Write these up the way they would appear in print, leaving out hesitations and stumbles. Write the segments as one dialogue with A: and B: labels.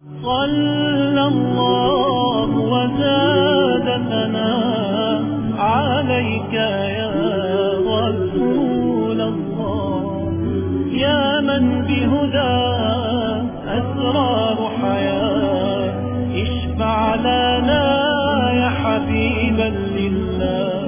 A: صلى الله وزاد ثناء عليك يا رسول الله، يا من بهدى أسرار حياة، اشفع لنا يا حبيبا لله.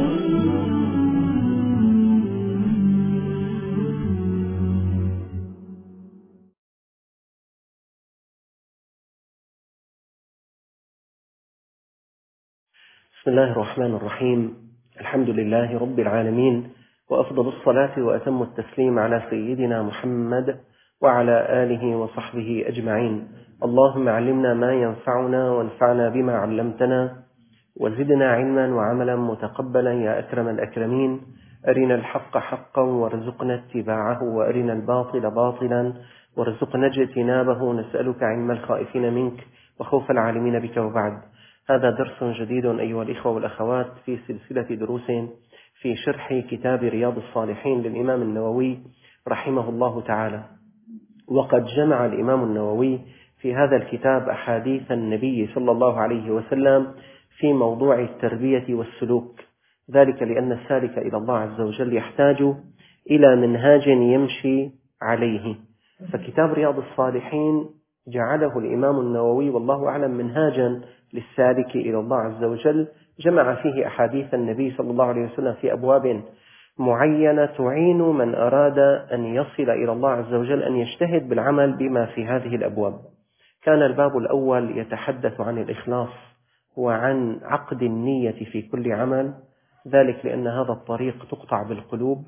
B: بسم الله الرحمن الرحيم. الحمد لله رب العالمين، وأفضل الصلاة وأتم التسليم على سيدنا محمد وعلى آله وصحبه أجمعين. اللهم علمنا ما ينفعنا وانفعنا بما علمتنا، وزدنا علما وعملا متقبلا يا أكرم الأكرمين. أرنا الحق حقا وارزقنا اتباعه، وأرنا الباطل باطلا وارزقنا اجتنابه. نسألك علم الخائفين منك وخوف العالمين بك. وبعد، هذا درس جديد أيها الإخوة والأخوات في سلسلة دروس في شرح كتاب رياض الصالحين للإمام النووي رحمه الله تعالى. وقد جمع الإمام النووي في هذا الكتاب أحاديث النبي صلى الله عليه وسلم في موضوع التربية والسلوك، ذلك لأن السالك إلى الله عز وجل يحتاج إلى منهاج يمشي عليه. فكتاب رياض الصالحين جعله الإمام النووي والله أعلم منهاجا للسالك إلى الله عز وجل، جمع فيه أحاديث النبي صلى الله عليه وسلم في أبواب معينة تعين من أراد أن يصل إلى الله عز وجل أن يجتهد بالعمل بما في هذه الأبواب. كان الباب الأول يتحدث عن الإخلاص وعن عقد النية في كل عمل، ذلك لأن هذا الطريق تقطع بالقلوب،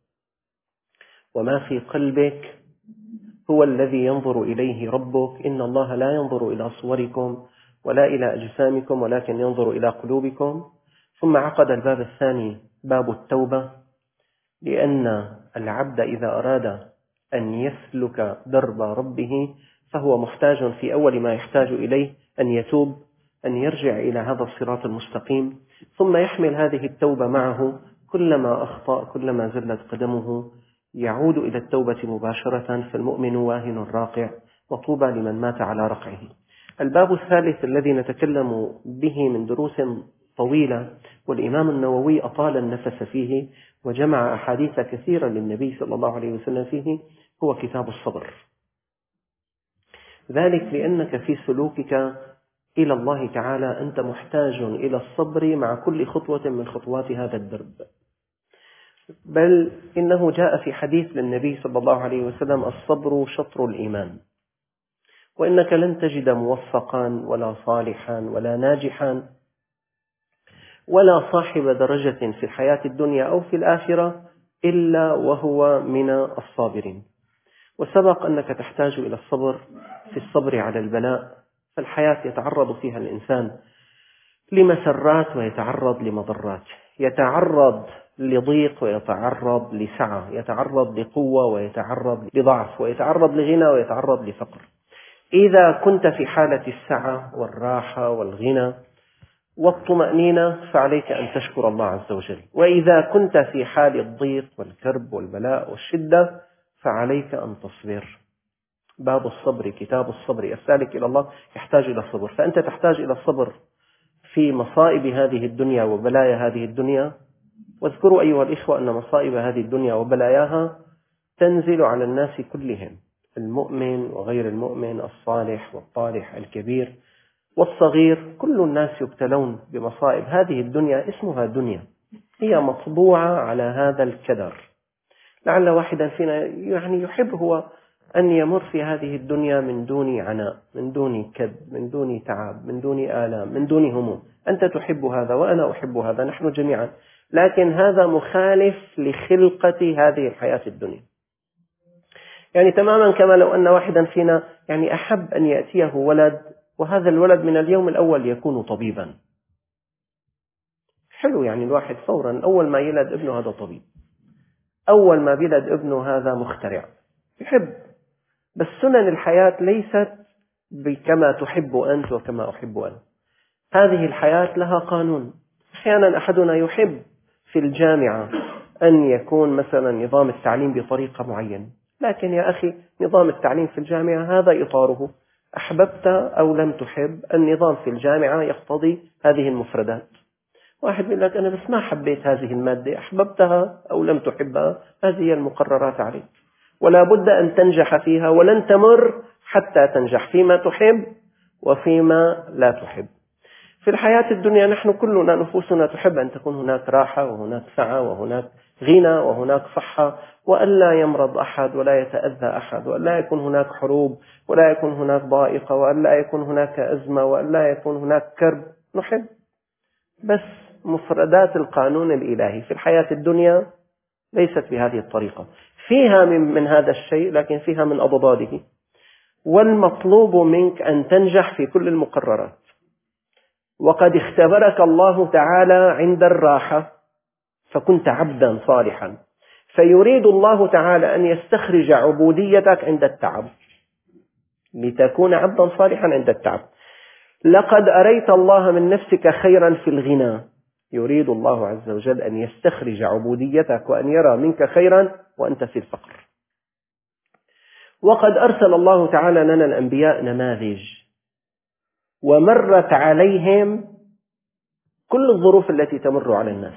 B: وما في قلبك هو الذي ينظر إليه ربك. إن الله لا ينظر إلى صوركم ولا إلى أجسامكم ولكن ينظر إلى قلوبكم. ثم عقد الباب الثاني باب التوبة، لأن العبد إذا أراد أن يسلك درب ربه فهو محتاج في أول ما يحتاج إليه أن يتوب، أن يرجع إلى هذا الصراط المستقيم، ثم يحمل هذه التوبة معه. كلما أخطأ، كلما زلت قدمه، يعود إلى التوبة مباشرة، فالمؤمن واهن راقع، وطوبى لمن مات على رقعه. الباب الثالث الذي نتكلم به من دروس طويلة، والإمام النووي أطال النفس فيه وجمع أحاديث كثيرة للنبي صلى الله عليه وسلم فيه، هو كتاب الصبر. ذلك لأنك في سلوكك إلى الله تعالى أنت محتاج إلى الصبر مع كل خطوة من خطوات هذا الدرب. بل إنه جاء في حديث للنبي صلى الله عليه وسلم: الصبر شطر الإيمان. وإنك لن تجد موفقا ولا صالحا ولا ناجحا ولا صاحب درجة في الحياة الدنيا أو في الآخرة إلا وهو من الصابرين. وسبق أنك تحتاج إلى الصبر في الصبر على البلاء، فالحياة يتعرض فيها الإنسان لمسرات ويتعرض لمضرات، يتعرض لضيق ويتعرض لسعة، يتعرض لقوة ويتعرض لضعف، ويتعرض لغنى ويتعرض لفقر. إذا كنت في حالة السعة والراحة والغنى والطمأنينة فعليك أن تشكر الله عز وجل، وإذا كنت في حال الضيق والكرب والبلاء والشدة فعليك أن تصبر. باب الصبر، كتاب الصبر. السالك إلى الله يحتاج إلى الصبر، فأنت تحتاج إلى الصبر في مصائب هذه الدنيا وبلايا هذه الدنيا. واذكروا أيها الإخوة أن مصائب هذه الدنيا وبلاياها تنزل على الناس كلهم، المؤمن وغير المؤمن، الصالح والطالح، الكبير والصغير، كل الناس يبتلون بمصائب هذه الدنيا. اسمها دنيا، هي مطبوعة على هذا الكدر. لعل واحدا فينا يحب هو أن يمر في هذه الدنيا من دون عناء، من دون كد، من دون تعب، من دون آلام، من دون هموم. أنت تحب هذا وأنا أحب هذا، نحن جميعا، لكن هذا مخالف لخلقة هذه الحياة الدنيا. يعني تماما كما لو أن واحدا فينا أحب أن يأتيه ولد، وهذا الولد من اليوم الأول يكون طبيبا. حلو، الواحد فورا أول ما يلد ابنه هذا طبيب، أول ما بيلد ابنه هذا مخترع، يحب. بس سنن الحياة ليست كما تحب أنت وكما أحب أنا. هذه الحياة لها قانون. أحيانا أحدنا يحب في الجامعة أن يكون مثلا نظام التعليم بطريقة معينة، لكن يا أخي نظام التعليم في الجامعة هذا إطاره، أحببت أو لم تحب، النظام في الجامعة يقتضي هذه المفردات. واحد يقول لك أنا بس ما حبيت هذه المادة، أحببتها أو لم تحبها، هذه هي المقررات عليك، ولا بد أن تنجح فيها، ولن تمر حتى تنجح فيما تحب وفيما لا تحب. في الحياة الدنيا نحن كلنا نفوسنا تحب أن تكون هناك راحة وهناك سعة وهناك غنى وهناك صحة، وألا يمرض أحد ولا يتأذى أحد، وألا يكون هناك حروب ولا يكون هناك ضائقة وألا يكون هناك أزمة وألا يكون هناك كرب. نحب، بس مفردات القانون الإلهي في الحياة الدنيا ليست بهذه الطريقة، فيها من هذا الشيء لكن فيها من أضداده. والمطلوب منك أن تنجح في كل المقررات. وقد اختبرك الله تعالى عند الراحة فكنت عبدا صالحا، فيريد الله تعالى أن يستخرج عبوديتك عند التعب، لتكون عبدا صالحا عند التعب. لقد أريت الله من نفسك خيرا في الغنى، يريد الله عز وجل أن يستخرج عبوديتك وأن يرى منك خيرا وأنت في الفقر. وقد أرسل الله تعالى لنا الأنبياء نماذج، ومرت عليهم كل الظروف التي تمر على الناس.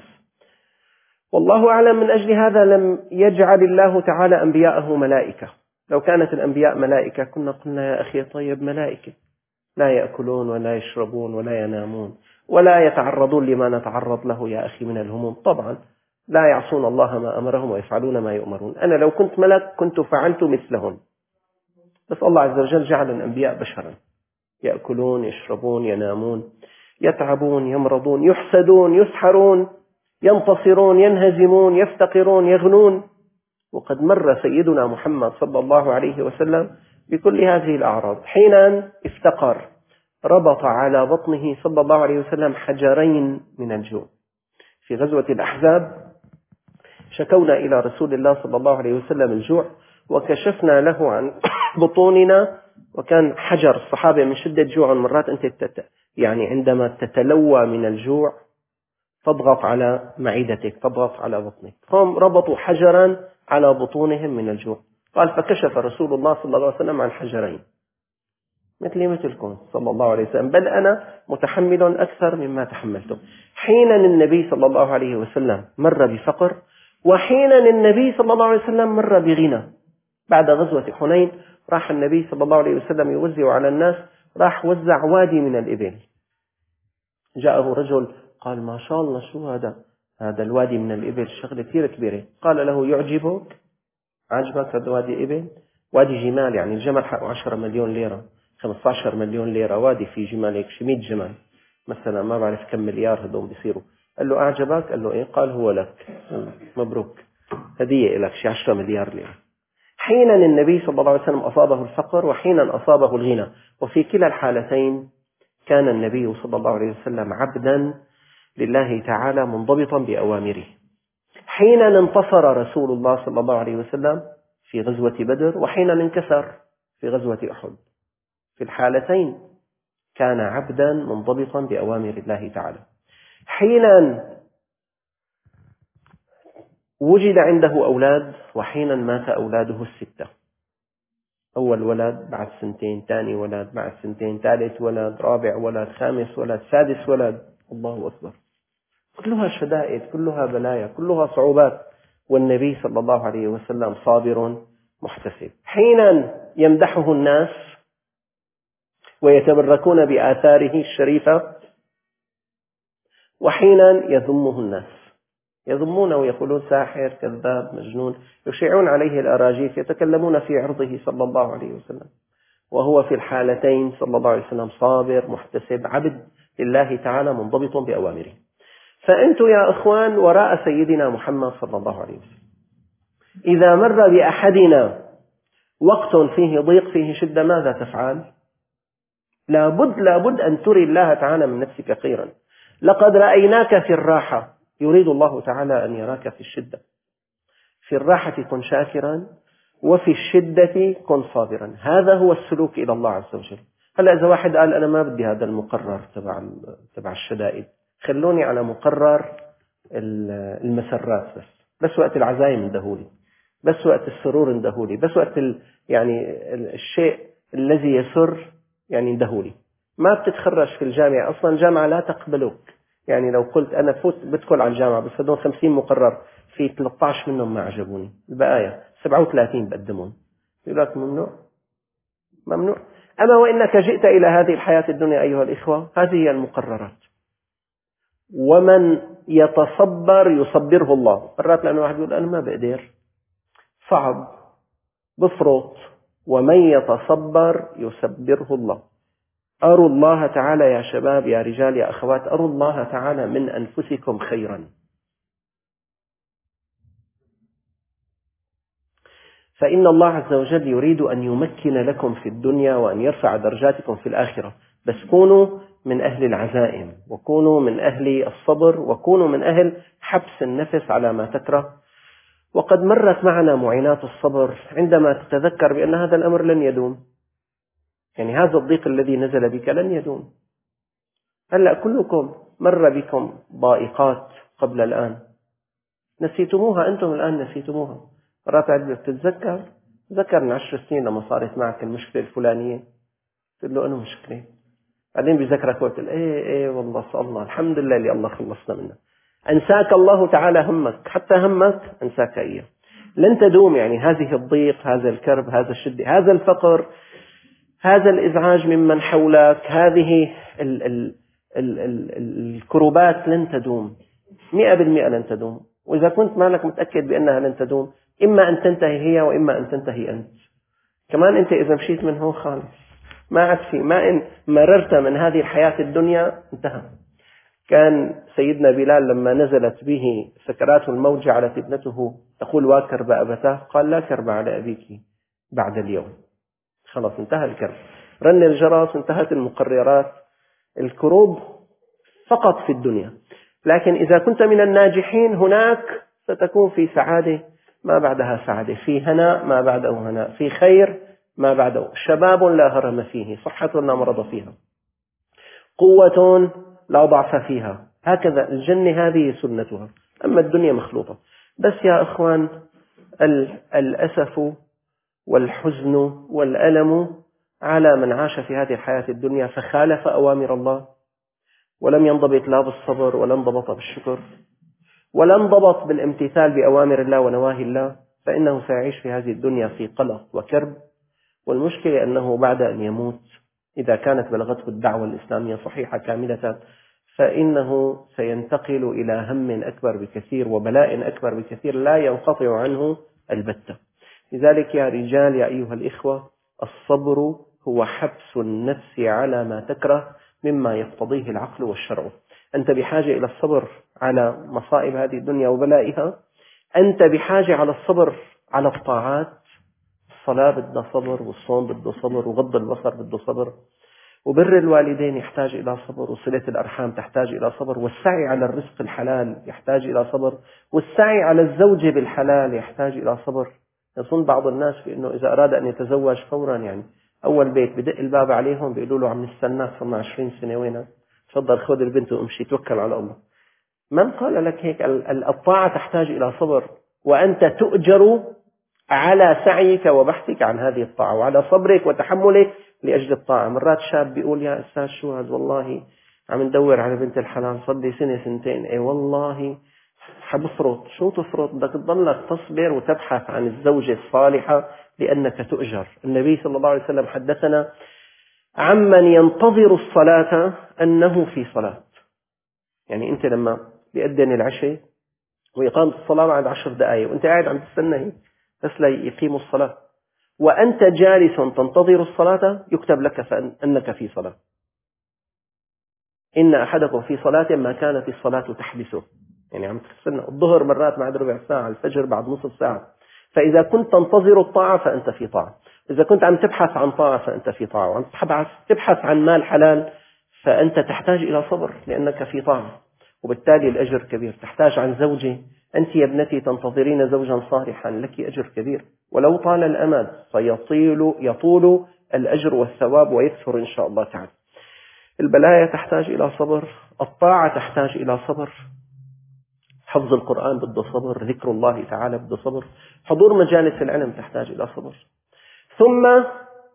B: والله أعلم، من أجل هذا لم يجعل الله تعالى أنبياءه ملائكة. لو كانت الأنبياء ملائكة كنا قلنا يا أخي طيب، ملائكة لا يأكلون ولا يشربون ولا ينامون ولا يتعرضون لما نتعرض له يا أخي من الهموم، طبعا لا يعصون الله ما أمرهم ويفعلون ما يؤمرون. أنا لو كنت ملك كنت فعلت مثلهم، بس الله عز وجل جعل الأنبياء بشرا، يأكلون يشربون ينامون يتعبون يمرضون يحسدون يسحرون ينتصرون ينهزمون يفتقرون يغنون. وقد مر سيدنا محمد صلى الله عليه وسلم بكل هذه الأعراض. حين افتقر ربط على بطنه صلى الله عليه وسلم حجرين من الجوع. في غزوة الأحزاب شكونا إلى رسول الله صلى الله عليه وسلم الجوع، وكشفنا له عن بطوننا، وكان حجر الصحابة من شدة جوع مرات أنت يعني عندما تتلوى من الجوع تضغط على معدتك، تضغط على بطنك. هم ربطوا حجرا على بطونهم من الجوع. قال فكشف رسول الله صلى الله عليه وسلم عن حجرين، مثلي مثلكم صلى الله عليه وسلم، بل أنا متحمل أكثر مما تحملتم. حين النبي صلى الله عليه وسلم مر بفقر، وحين النبي صلى الله عليه وسلم مر بغنى. بعد غزوة حنين راح النبي صلى الله عليه وسلم يوزع على الناس، راح وزع وادي من الإبل. جاءه رجل قال ما شاء الله شو هذا الوادي من الإبل، شغلة كثير كبيرة. قال له يعجبك؟ عجبك هذا وادي إبل؟ وادي جمال، يعني الجمل حقه 10 مليون ليرة 15 مليون ليرة، وادي في جمال هيك شي 100 جمل مثلا، ما بعرف كم مليار هدول بيصيروا. قال له أعجبك؟ قال له إيه؟ قال هو لك، مبروك، هدية لك شي 10 مليار ليرة. حينا النبي صلى الله عليه وسلم أصابه الفقر وحينا أصابه الغنى، وفي كلا الحالتين كان النبي صلى الله عليه وسلم عبدا لله تعالى منضبطا بأوامره. حين انتصر رسول الله صلى الله عليه وسلم في غزوة بدر، وحين انكسر في غزوة أحد، في الحالتين كان عبدا منضبطا بأوامر الله تعالى. حين وجد عنده أولاد، وحين مات أولاده الستة، أول ولد بعد سنتين، ثاني ولد بعد سنتين، ثالث ولد، رابع ولد، خامس ولد، سادس ولد. الله أكبر، كلها شدائد، كلها بلايا، كلها صعوبات، والنبي صلى الله عليه وسلم صابر محتسب. حين يمدحه الناس ويتبركون بآثاره الشريفة، وحين يذمه الناس، يذمونه ويقولون ساحر كذاب مجنون، يشيعون عليه الأراجيف، يتكلمون في عرضه صلى الله عليه وسلم، وهو في الحالتين صلى الله عليه وسلم صابر محتسب عبد لله تعالى منضبط بأوامره. فأنتم يا أخوان وراء سيدنا محمد صلى الله عليه وسلم، إذا مر بأحدنا وقت فيه ضيق فيه شدة ماذا تفعل؟ لابد أن تري الله تعالى من نفسك خيرا. لقد رأيناك في الراحة، يريد الله تعالى أن يراك في الشدة. في الراحة كن شاكرا، وفي الشدة كن صابرا. هذا هو السلوك إلى الله عز وجل. هلأ إذا واحد قال أنا ما بدي هذا المقرر تبع الشدائد، خلوني على مقرر المسرات بس وقت العزايم اندهولي، بس وقت السرور اندهولي، بس وقت يعني الشيء الذي يسر يعني اندهولي. ما بتتخرج في الجامعة، أصلا الجامعة لا تقبلك. يعني لو قلت أنا بدخل على الجامعة بس بدون 50 مقرر، في 13 منهم ما عجبوني، البقايا 37 بقدمون، يقول لك ممنوع ممنوع. أما وإنك جئت إلى هذه الحياة الدنيا أيها الإخوة، هذه هي المقررات. ومن يتصبر يصبره الله. مرات لأنه واحد يقول أنا ما بقدر، صعب، بفرط. ومن يتصبر يصبره الله. أروا الله تعالى يا شباب يا رجال يا أخوات، أروا الله تعالى من أنفسكم خيرا. فإن الله عز وجل يريد أن يمكن لكم في الدنيا وأن يرفع درجاتكم في الآخرة، بس كونوا من أهل العزائم، وكونوا من أهل الصبر، وكونوا من أهل حبس النفس على ما تكره. وقد مرت معنا معينات الصبر عندما تتذكر بأن هذا الأمر لن يدوم. يعني هذا الضيق الذي نزل بك لن يدوم. هلأ كلكم مر بكم ضائقات قبل الآن، نسيتموها، أنتم الآن نسيتموها. مرات عدت تتذكر، تذكر من 10 سنين لما صارت معك المشكلة الفلانية، تقول له أنا مشكلة، بعدين بذكرك وتقول إيه والله الله الحمد لله اللي الله خلصنا منه. أنساك الله تعالى همك، حتى همك أنساك إياه. لن تدوم. يعني هذه الضيق، هذا الكرب، هذا الشدة، هذا الفقر، هذا الإزعاج ممن حولك، هذه الكروبات لن تدوم 100%، لن تدوم. وإذا كنت مالك متأكد بأنها لن تدوم، إما أن تنتهي هي وإما أن تنتهي أنت. كمان أنت إذا مشيت من هون خالص ما عاد في، ما إن مررت من هذه الحياة الدنيا انتهى. كان سيدنا بلال لما نزلت به سكرات الموت جعلت ابنته تقول واكرب أبتاه، قال لا كرب على أبيك بعد اليوم، خلاص انتهى الكرب، رن الجرس، انتهت المقررات. الكروب فقط في الدنيا، لكن إذا كنت من الناجحين هناك ستكون في سعادة ما بعدها سعادة، في هناء ما بعده هناء، في خير ما بعده، شباب لا هرم فيه، صحة لا مرض فيها، قوة لا ضعف فيها. هكذا الجنة هذه سنتها. أما الدنيا مخلوطة. بس يا أخوان، الأسف والحزن والألم على من عاش في هذه الحياة الدنيا فخالف أوامر الله، ولم ينضبط لا بالصبر ولا انضبط بالشكر ولا انضبط بالامتثال بأوامر الله ونواهي الله، فإنه سيعيش في هذه الدنيا في قلق وكرب. والمشكلة أنه بعد أن يموت، إذا كانت بلغته الدعوة الإسلامية صحيحة كاملة، فإنه سينتقل إلى هم أكبر بكثير وبلاء أكبر بكثير لا ينقطع عنه البتة. لذلك يا رجال يا أيها الإخوة، الصبر هو حبس النفس على ما تكره مما يقتضيه العقل والشرع. أنت بحاجة إلى الصبر على مصائب هذه الدنيا وبلائها، أنت بحاجة على الصبر على الطاعات. الصلاة بدها صبر، والصوم بده صبر، وغض البصر بده صبر، وبر الوالدين يحتاج إلى صبر، وصلة الأرحام تحتاج إلى صبر، والسعي على الرزق الحلال يحتاج إلى صبر، والسعي على الزوجة بالحلال يحتاج إلى صبر. يظن بعض الناس بأنه إذا أراد أن يتزوج فورا، يعني أول بيت بدق الباب عليهم بيقولوا له عم نستناك صرنا 20 سنة، وينك؟ تفضل خذ البنت وامشي توكل على الله. من قال لك هيك؟ الطاعة تحتاج إلى صبر، وأنت تؤجر على سعيك وبحثك عن هذه الطاعة، وعلى صبرك وتحملك لأجل الطاعة. مرات شاب بيقول يا أستاذ شو هذا، والله عم ندور على بنت الحلال صار لي سنة سنتين، اي والله حبفرط. شو تفرط؟ بدك تضلك تصبر وتبحث عن الزوجة الصالحة لأنك تؤجر. النبي صلى الله عليه وسلم حدثنا عمن ينتظر الصلاة أنه في صلاة. يعني أنت لما بيأذن العشاء وإقامة الصلاة بعد 10 دقائق وأنت قاعد عم تستنى بس لا يقيموا الصلاة، وأنت جالس تنتظر الصلاة، يكتب لك أنك في صلاة. إن أحدكم في صلاة ما كانت الصلاة تحبسه. يعني عم تستنى الظهر مرات بعد ربع ساعة، الفجر بعد نصف ساعة. فإذا كنت تنتظر الطاعة فأنت في طاعة، إذا كنت عم تبحث عن طاعة فأنت في طاعة، وعم تبحث عن مال حلال فأنت تحتاج إلى صبر لأنك في طاعة، وبالتالي الأجر كبير. تحتاج عن زوجة، أنت يا ابنتي تنتظرين زوجا صالحا، لك أجر كبير، ولو طال الأمد يطول الأجر والثواب ويكثر إن شاء الله تعالى. البلايا تحتاج إلى صبر، الطاعة تحتاج إلى صبر، حفظ القرآن بده صبر، ذكر الله تعالى بده صبر، حضور مجالس العلم تحتاج إلى صبر. ثم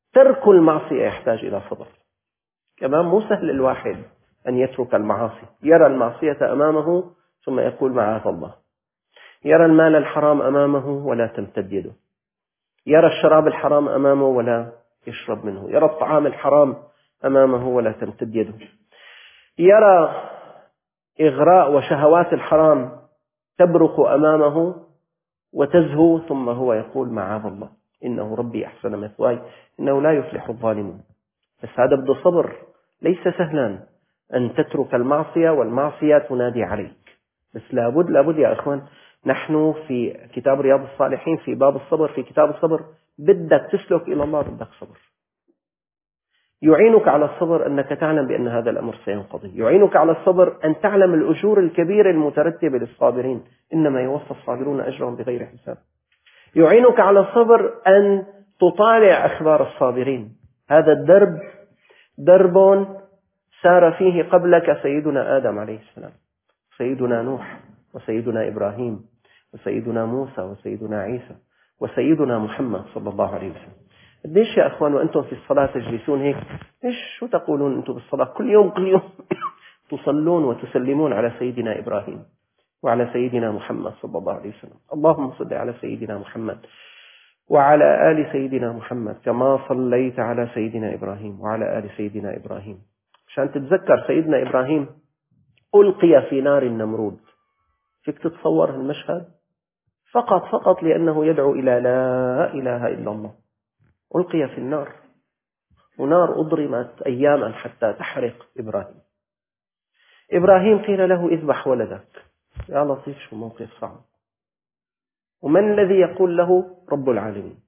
B: ترك المعصية يحتاج إلى صبر. كمان مو سهل الواحد أن يترك المعاصي، يرى المعصية أمامه ثم يقول معاذ الله، يرى المال الحرام أمامه ولا تمتد يده، يرى الشراب الحرام أمامه ولا يشرب منه، يرى الطعام الحرام أمامه ولا تمتد يده، يرى إغراء وشهوات الحرام تبرق أمامه وتزهو، ثم هو يقول معاذ الله إنه ربي أحسن مثواي إنه لا يفلح الظالمون. بس هذا بده صبر، ليس سهلا أن تترك المعصية والمعصية تنادي عليك. بس لابد يا أخوان، نحن في كتاب رياض الصالحين في باب الصبر، في كتاب الصبر، بدك تسلك إلى الله بدك صبر. يعينك على الصبر أنك تعلم بأن هذا الأمر سينقضي، يعينك على الصبر أن تعلم الأجور الكبيرة المترتبة للصابرين، إنما يوفى الصابرون أجرهم بغير حساب. يعينك على الصبر أن تطالع أخبار الصابرين. هذا الدرب درب سار فيه قبلك سيدنا آدم عليه السلام، سيدنا نوح، وسيدنا إبراهيم، وسيدنا موسى، وسيدنا عيسى، وسيدنا محمد صلى الله عليه وسلم. قديش يا أخوان وأنتم في الصلاة تجلسون هيك، شو تقولون أنتم بالصلاة؟ كل يوم تصلون وتسلمون على سيدنا إبراهيم وعلى سيدنا محمد صلى الله عليه وسلم. اللهم صل على سيدنا محمد وعلى آل سيدنا محمد كما صليت على سيدنا إبراهيم وعلى آل سيدنا إبراهيم. عشان تتذكر سيدنا إبراهيم ألقي في نار النمرود. فيك تتصور المشهد؟ فقط لأنه يدعو إلى لا إله إلا الله ألقي في النار، ونار أضرمت أياما حتى تحرق إبراهيم. إبراهيم قيل له اذبح ولدك. يا لطيف شو موقف صعب. ومن الذي يقول له؟ رب العالمين.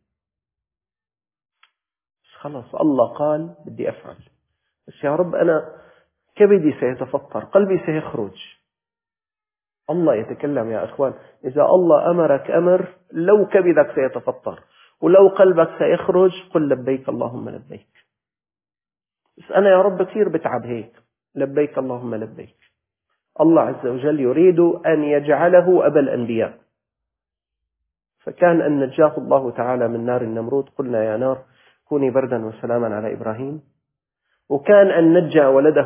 B: خلاص الله قال بدي أفعل، بس يا رب أنا كبدي سيتفطر، قلبي سيخرج. الله يتكلم يا أخوان. إذا الله أمرك أمر، لو كبدك سيتفطر ولو قلبك سيخرج قل لبيك اللهم لبيك. بس أنا يا رب كثير بتعب هيك، لبيك اللهم لبيك. الله عز وجل يريد أن يجعله أبا الأنبياء، فكان أن نجاه الله تعالى من نار النمرود قلنا يا نار كوني بردا وسلاما على إبراهيم، وكان أن نجى ولده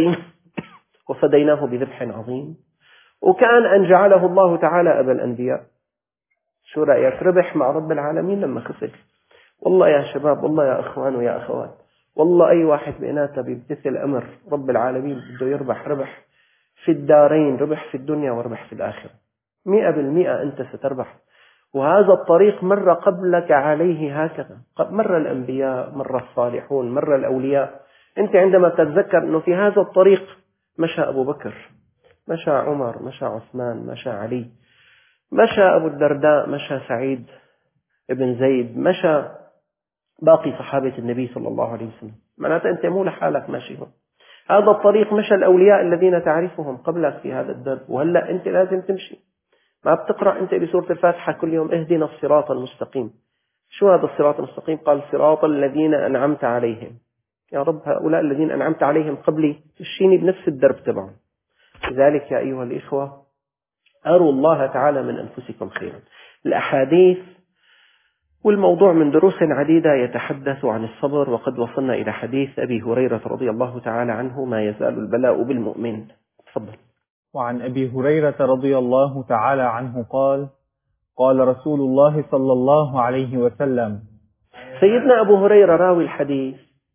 B: وفديناه بذبح عظيم، وكان أن جعله الله تعالى أبا الأنبياء. شو رأيك؟ ربح مع رب العالمين لما خسر. والله يا شباب، والله يا أخوان ويا أخوات، والله أي واحد بيناتنا بيمتثل أمر رب العالمين بده يربح ربح في الدارين، ربح في الدنيا وربح في الآخرة. 100% أنت ستربح. وهذا الطريق مر قبلك عليه هكذا، مر الأنبياء، مر الصالحون، مر الأولياء. أنت عندما تتذكر أنه في هذا الطريق مشى أبو بكر، مشى عمر، مشى عثمان، مشى علي، مشى أبو الدرداء، مشى سعيد ابن زيد، مشى باقي صحابة النبي صلى الله عليه وسلم. معناته أنت مو لحالك ماشي هون. هذا الطريق مشى الأولياء الذين تعرفهم قبلك في هذا الدرب، وهلأ أنت لازم تمشي. ما بتقرأ أنت بسورة الفاتحة كل يوم اهدنا الصراط المستقيم؟ شو هذا الصراط المستقيم؟ قال صراط الذين أنعمت عليهم. يا رب هؤلاء الذين أنعمت عليهم قبلي مشيني بنفس الدرب تبعهم. لذلك يا أيها الإخوة أروا الله تعالى من أنفسكم خيرا. الأحاديث والموضوع من دروس عديدة يتحدث عن الصبر، وقد وصلنا إلى حديث أبي هريرة رضي الله تعالى عنه: ما يزال البلاء بالمؤمن. تفضل.
C: وعن أبي هريرة رضي الله تعالى عنه قال: قال رسول الله صلى الله عليه وسلم.
B: سيدنا أبو هريرة راوي الحديث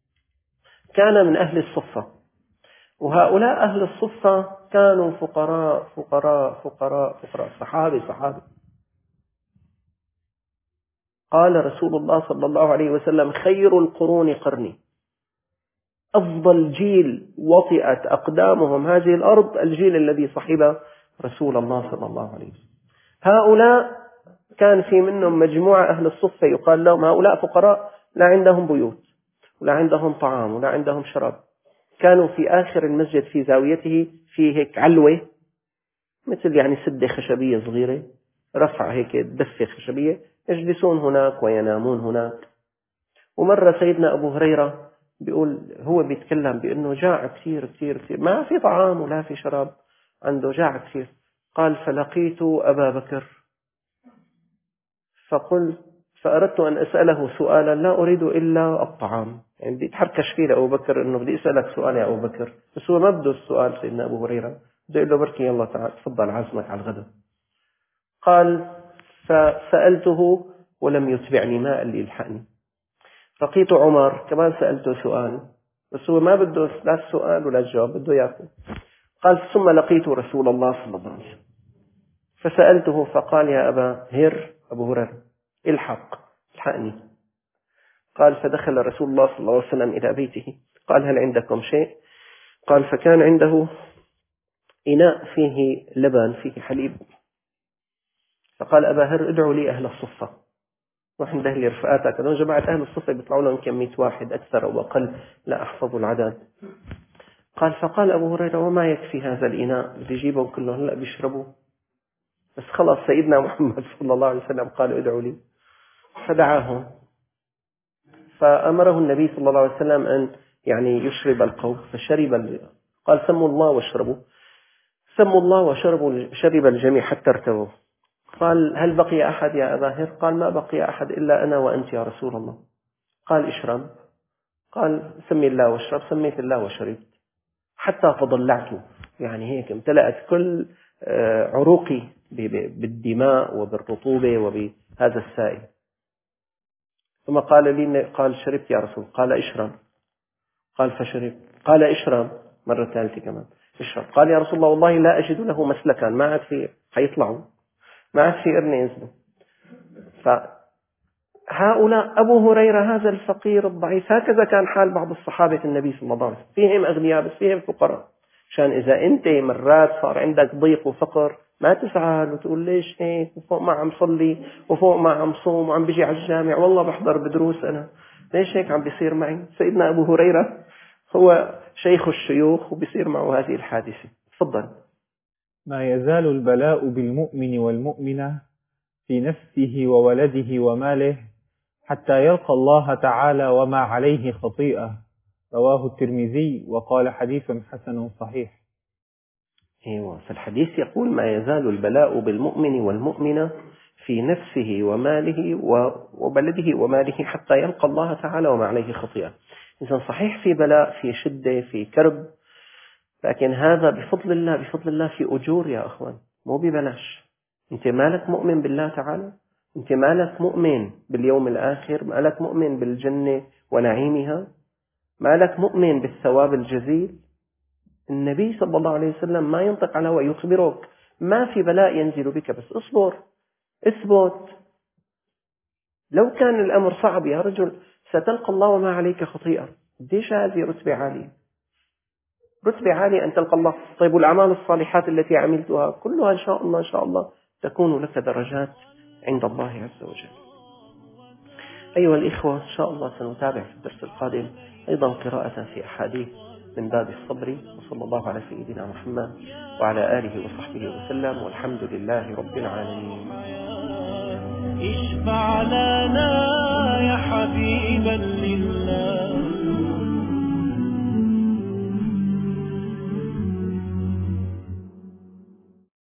B: كان من أهل الصفة، وهؤلاء أهل الصفة كانوا فقراء صحابي. قال رسول الله صلى الله عليه وسلم: خير القرون قرني. أفضل جيل وطئت أقدامهم هذه الأرض الجيل الذي صحب رسول الله صلى الله عليه وسلم. هؤلاء كان في منهم مجموعة أهل الصفة يقال لهم هؤلاء فقراء، لا عندهم بيوت ولا عندهم طعام ولا عندهم شراب. كانوا في آخر المسجد في زاويته في هيك علوة، مثل يعني سدة خشبية صغيرة، رفع هيك دفة خشبية، يجلسون هناك وينامون هناك. ومرة سيدنا أبو هريرة بيقول، هو بيتكلم بأنه جاع كثير، ما في طعام ولا في شراب، عنده جاع كثير. قال: فلقيت أبا بكر فأردت أن أسأله سؤالا لا أريد إلا الطعام، يعني بدي أتحركش فيه لأبو بكر إنه بدي أسألك سؤال يا أبو بكر، بس هو ما بده السؤال سيدنا أبو هريرة، بده يقول له بركي يلا تعال تفضل عازمك على الغداء. قال فسألته ولم يتبعني، ما قال لي الحقني. لقيت عمر كمان سألته سؤال، بس هو ما بده لا السؤال ولا الجواب، بده يأكل. قال ثم لقيت رسول الله صلى الله عليه وسلم فسألته فقال يا أبا هر، أبو هريرة الحقني. قال فدخل رسول الله صلى الله عليه وسلم إلى بيته، قال هل عندكم شيء؟ قال فكان عنده إناء فيه لبن فيه حليب، فقال أبا هر ادعوا لي أهل الصفة، روح عنده لي رفقاتك، هذول جماعة أهل الصفة بيطلعوا لهم كم 100 واحد أكثر أو أقل لا أحفظ العدد. قال فقال أبو هريرة وما يكفي هذا الإناء، بدي يجيبهم كلهم هلا بيشربوا، بس خلاص سيدنا محمد صلى الله عليه وسلم قال ادعوا لي، فدعاهم. فأمره النبي صلى الله عليه وسلم أن يعني يشرب القوم، فشرب قال سموا الله واشربوا، سموا الله وشربوا، شرب الجميع حتى ارتووا. قال هل بقي أحد يا أبا هر؟ قال ما بقي أحد إلا أنا وأنت يا رسول الله. قال اشرب، قال سمي الله واشرب، سميت الله وشربت حتى تضلعت، يعني هيك امتلأت كل عروقي بالدماء وبالرطوبة وبهذا السائل. ثم قال لي قال شربت يا رسول، قال اشرب، قال فشرب، قال اشرب مرة ثالثة كمان اشرب، قال يا رسول الله والله لا أجد له مسلكا، ما عاد في حيطلعوا، ما عاد في قرن ينزلوا. فهؤلاء أبو هريرة هذا الفقير الضعيف، هكذا كان حال بعض الصحابة النبي صلى الله عليه وسلم، فيهم أغنياء بس فيهم فقراء، عشان إذا أنت مرات صار عندك ضيق وفقر ما تزعل وتقول ليش هيك، وفوق ما عم صلي وفوق ما عم صوم وعم بيجي على الجامع والله بحضر بدروس أنا، ليش هيك عم بيصير معي؟ سيدنا أبو هريرة هو شيخ الشيوخ وبيصير معه هذه الحادثة. تفضل.
C: ما يزال البلاء بالمؤمن والمؤمنة في نفسه وولده وماله حتى يلقى الله تعالى وما عليه خطيئة، رواه الترمذي وقال حديث حسن صحيح.
B: ايوه، فالحديث يقول ما يزال البلاء بالمؤمن والمؤمنة في نفسه وماله وبلده وماله حتى يلقى الله تعالى وما عليه خطيئة. إذن صحيح في بلاء، في شدة، في كرب، لكن هذا بفضل الله، بفضل الله في أجور يا أخوان، مو ببلاش. أنت مالك مؤمن بالله تعالى، أنت مالك مؤمن باليوم الآخر، مالك مؤمن بالجنة ونعيمها، مالك مؤمن بالثواب الجزيل. النبي صلى الله عليه وسلم ما ينطق على هوى، يخبرك ما في بلاء ينزل بك، بس اصبر اثبت. لو كان الأمر صعب يا رجل ستلقى الله وما عليك خطيئة، قديش هذه رتبة عالية، رتبة عالية أن تلقى الله. طيب والأعمال الصالحات التي عملتها كلها إن شاء الله إن شاء الله تكون لك درجات عند الله عز وجل. أيها الإخوة، إن شاء الله سنتابع في الدرس القادم أيضا قراءة في أحاديث من باب الصبر، وصلى الله على سيدنا محمد وعلى آله وصحبه وسلم، والحمد لله رب العالمين.
A: اشفع لنا يا